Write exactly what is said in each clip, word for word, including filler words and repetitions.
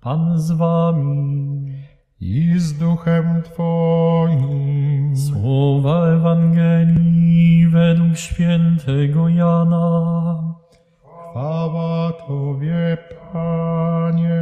Pan z wami i z duchem Twoim. Słowa Ewangelii według świętego Jana. Chwała Tobie, Panie.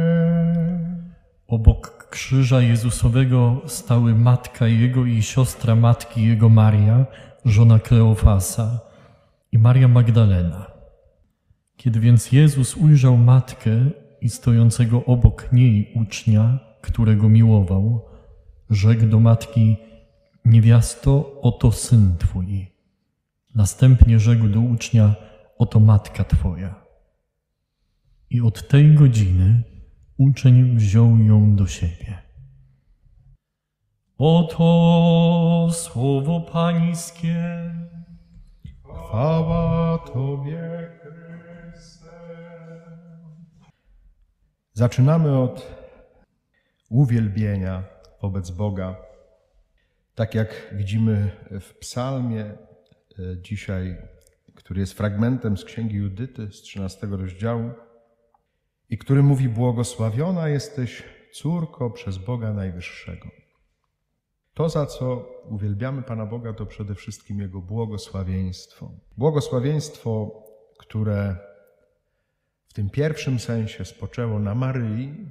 Obok krzyża Jezusowego stały matka Jego i siostra matki Jego Maria, żona Kleofasa, i Maria Magdalena. Kiedy więc Jezus ujrzał matkę i stojącego obok niej ucznia, którego miłował, rzekł do matki: niewiasto, oto syn Twój. Następnie rzekł do ucznia: oto matka Twoja. I od tej godziny uczeń wziął ją do siebie. Oto słowo Pańskie. Chwała Tobie, Chryste. Zaczynamy od uwielbienia wobec Boga. Tak jak widzimy w psalmie dzisiaj, który jest fragmentem z Księgi Judyty z trzynastego rozdziału i który mówi: błogosławiona jesteś, córko, przez Boga Najwyższego. To, za co uwielbiamy Pana Boga, to przede wszystkim Jego błogosławieństwo. Błogosławieństwo, które w tym pierwszym sensie spoczęło na Maryi,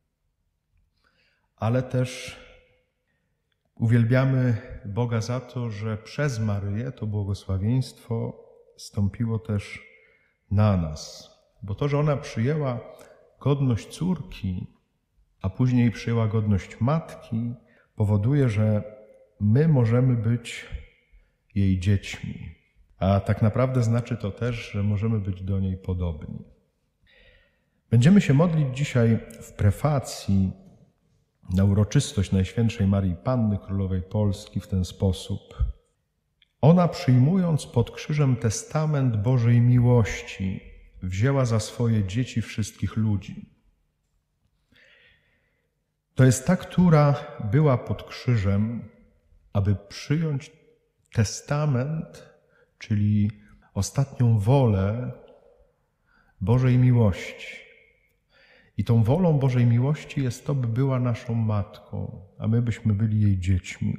ale też uwielbiamy Boga za to, że przez Maryję to błogosławieństwo stąpiło też na nas. Bo to, że ona przyjęła godność córki, a później przyjęła godność matki, powoduje, że my możemy być jej dziećmi. A tak naprawdę znaczy to też, że możemy być do niej podobni. Będziemy się modlić dzisiaj w prefacji na uroczystość Najświętszej Maryi Panny, Królowej Polski w ten sposób. Ona, przyjmując pod krzyżem testament Bożej miłości, wzięła za swoje dzieci wszystkich ludzi. To jest ta, która była pod krzyżem, aby przyjąć testament, czyli ostatnią wolę Bożej miłości. I tą wolą Bożej miłości jest to, by była naszą matką, a my byśmy byli jej dziećmi.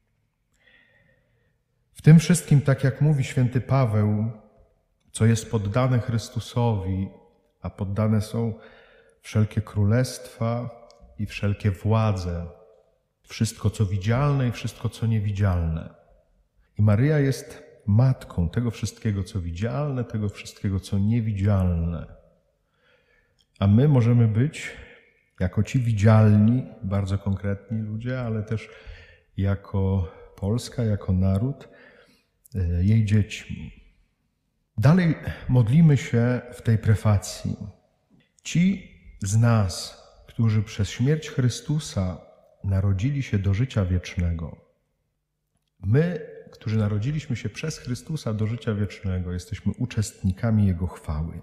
W tym wszystkim, tak jak mówi święty Paweł, co jest poddane Chrystusowi, a poddane są wszelkie królestwa i wszelkie władze, wszystko co widzialne i wszystko co niewidzialne. I Maryja jest matką tego wszystkiego, co widzialne, tego wszystkiego, co niewidzialne. A my możemy być jako ci widzialni, bardzo konkretni ludzie, ale też jako Polska, jako naród, jej dziećmi. Dalej modlimy się w tej prefacji. Ci z nas, którzy przez śmierć Chrystusa narodzili się do życia wiecznego, my, którzy narodziliśmy się przez Chrystusa do życia wiecznego, jesteśmy uczestnikami Jego chwały.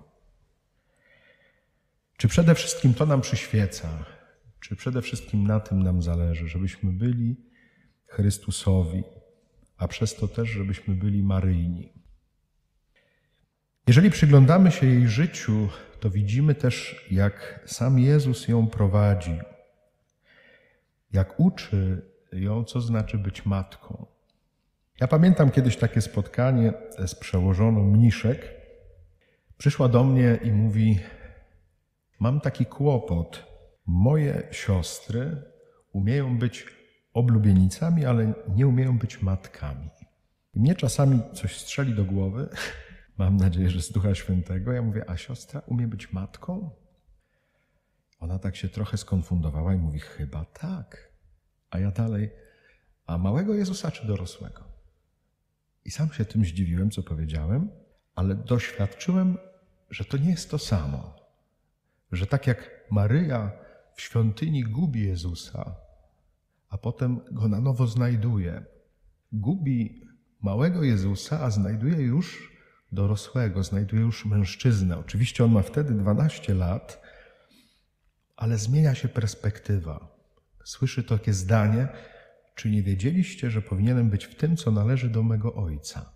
Czy przede wszystkim to nam przyświeca? Czy przede wszystkim na tym nam zależy, żebyśmy byli Chrystusowi, a przez to też, żebyśmy byli maryjni? Jeżeli przyglądamy się jej życiu, to widzimy też, jak sam Jezus ją prowadzi, jak uczy ją, co znaczy być matką. Ja pamiętam kiedyś takie spotkanie z przełożoną mniszek. Przyszła do mnie i mówi: mam taki kłopot. Moje siostry umieją być oblubienicami, ale nie umieją być matkami. I mnie czasami coś strzeli do głowy. Mam nadzieję, że z Ducha Świętego. Ja mówię: a siostra umie być matką? Ona tak się trochę skonfundowała i mówi: chyba tak. A ja dalej: a małego Jezusa czy dorosłego? I sam się tym zdziwiłem, co powiedziałem, ale doświadczyłem, że to nie jest to samo. Że tak jak Maryja w świątyni gubi Jezusa, a potem go na nowo znajduje. Gubi małego Jezusa, a znajduje już dorosłego, znajduje już mężczyznę. Oczywiście on ma wtedy dwanaście lat, ale zmienia się perspektywa. Słyszy takie zdanie: czy nie wiedzieliście, że powinienem być w tym, co należy do mego Ojca?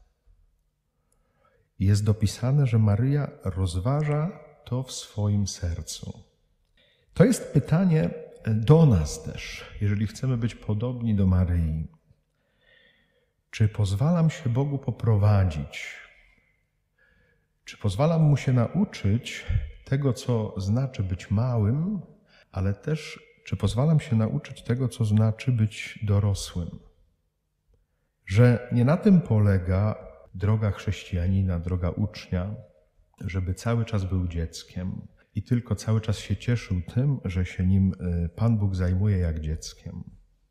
Jest dopisane, że Maryja rozważa to w swoim sercu. To jest pytanie do nas też, jeżeli chcemy być podobni do Maryi. Czy pozwalam się Bogu poprowadzić? Czy pozwalam Mu się nauczyć tego, co znaczy być małym, ale też czy pozwalam się nauczyć tego, co znaczy być dorosłym? Że nie na tym polega droga chrześcijanina, droga ucznia, żeby cały czas był dzieckiem i tylko cały czas się cieszył tym, że się nim Pan Bóg zajmuje jak dzieckiem.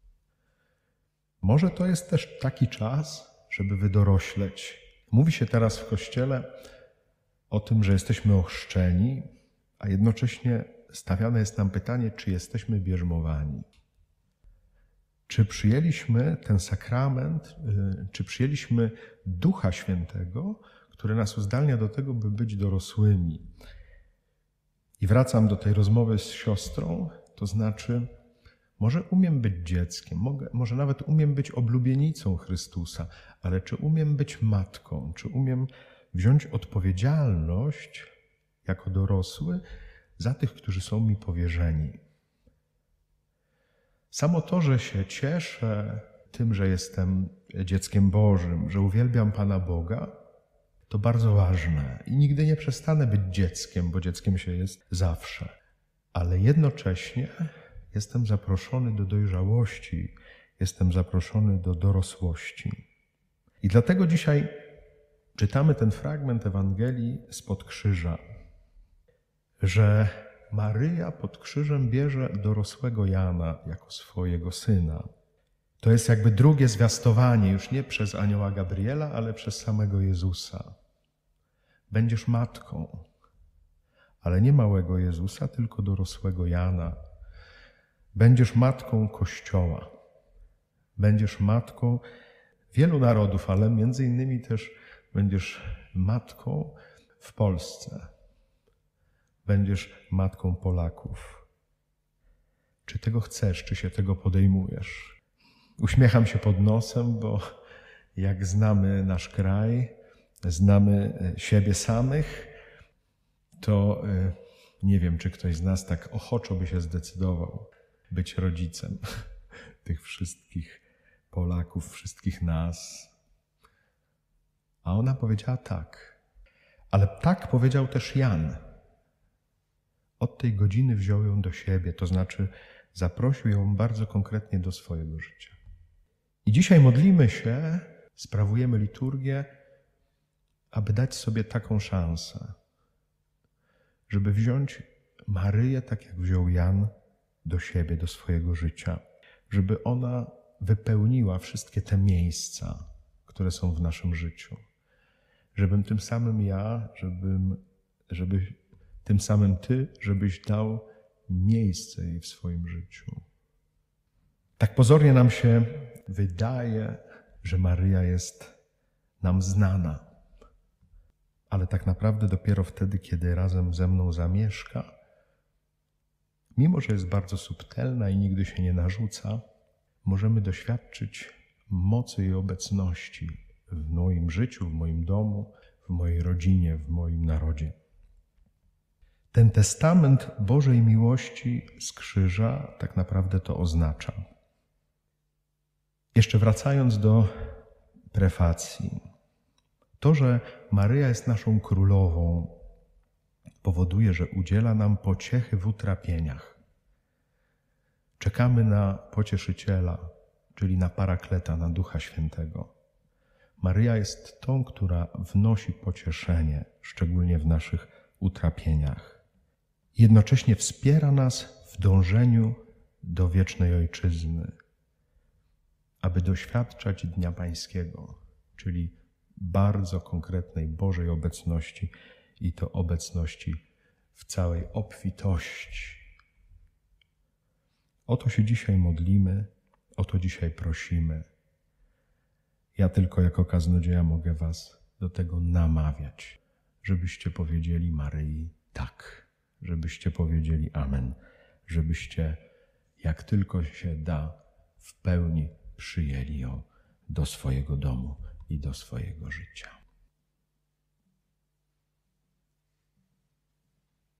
Może to jest też taki czas, żeby wydorośleć. Mówi się teraz w Kościele o tym, że jesteśmy ochrzczeni, a jednocześnie stawiane jest nam pytanie, czy jesteśmy bierzmowani. Czy przyjęliśmy ten sakrament, czy przyjęliśmy Ducha Świętego, który nas uzdalnia do tego, by być dorosłymi. I wracam do tej rozmowy z siostrą, to znaczy, może umiem być dzieckiem, mogę, może nawet umiem być oblubienicą Chrystusa, ale czy umiem być matką, czy umiem wziąć odpowiedzialność jako dorosły za tych, którzy są mi powierzeni. Samo to, że się cieszę tym, że jestem dzieckiem Bożym, że uwielbiam Pana Boga, to bardzo ważne. I nigdy nie przestanę być dzieckiem, bo dzieckiem się jest zawsze. Ale jednocześnie jestem zaproszony do dojrzałości, jestem zaproszony do dorosłości. I dlatego dzisiaj czytamy ten fragment Ewangelii spod krzyża, że Maryja pod krzyżem bierze dorosłego Jana jako swojego syna. To jest jakby drugie zwiastowanie, już nie przez anioła Gabriela, ale przez samego Jezusa. Będziesz matką, ale nie małego Jezusa, tylko dorosłego Jana. Będziesz matką Kościoła. Będziesz matką wielu narodów, ale między innymi też będziesz matką w Polsce. Będziesz matką Polaków. Czy tego chcesz, czy się tego podejmujesz? Uśmiecham się pod nosem, bo jak znamy nasz kraj, znamy siebie samych, to nie wiem, czy ktoś z nas tak ochoczo by się zdecydował być rodzicem tych wszystkich Polaków, wszystkich nas. A ona powiedziała tak. Ale tak powiedział też Jan. Od tej godziny wziął ją do siebie, to znaczy zaprosił ją bardzo konkretnie do swojego życia. I dzisiaj modlimy się, sprawujemy liturgię, aby dać sobie taką szansę, żeby wziąć Maryję, tak jak wziął Jan, do siebie, do swojego życia. Żeby ona wypełniła wszystkie te miejsca, które są w naszym życiu. Żebym tym samym ja, żebym, żeby tym samym Ty, żebyś dał miejsce jej w swoim życiu. Tak pozornie nam się wydaje, że Maryja jest nam znana. Ale tak naprawdę dopiero wtedy, kiedy razem ze mną zamieszka, mimo że jest bardzo subtelna i nigdy się nie narzuca, możemy doświadczyć mocy jej obecności w moim życiu, w moim domu, w mojej rodzinie, w moim narodzie. Ten testament Bożej miłości z krzyża tak naprawdę to oznacza. Jeszcze wracając do prefacji. To, że Maryja jest naszą królową, powoduje, że udziela nam pociechy w utrapieniach. Czekamy na Pocieszyciela, czyli na Parakleta, na Ducha Świętego. Maryja jest tą, która wnosi pocieszenie, szczególnie w naszych utrapieniach. Jednocześnie wspiera nas w dążeniu do wiecznej Ojczyzny, aby doświadczać Dnia Pańskiego, czyli bardzo konkretnej Bożej obecności i to obecności w całej obfitości. O to się dzisiaj modlimy, o to dzisiaj prosimy. Ja tylko jako kaznodzieja mogę was do tego namawiać, żebyście powiedzieli Maryi tak, żebyście powiedzieli amen, żebyście jak tylko się da w pełni przyjęli ją do swojego domu i do swojego życia.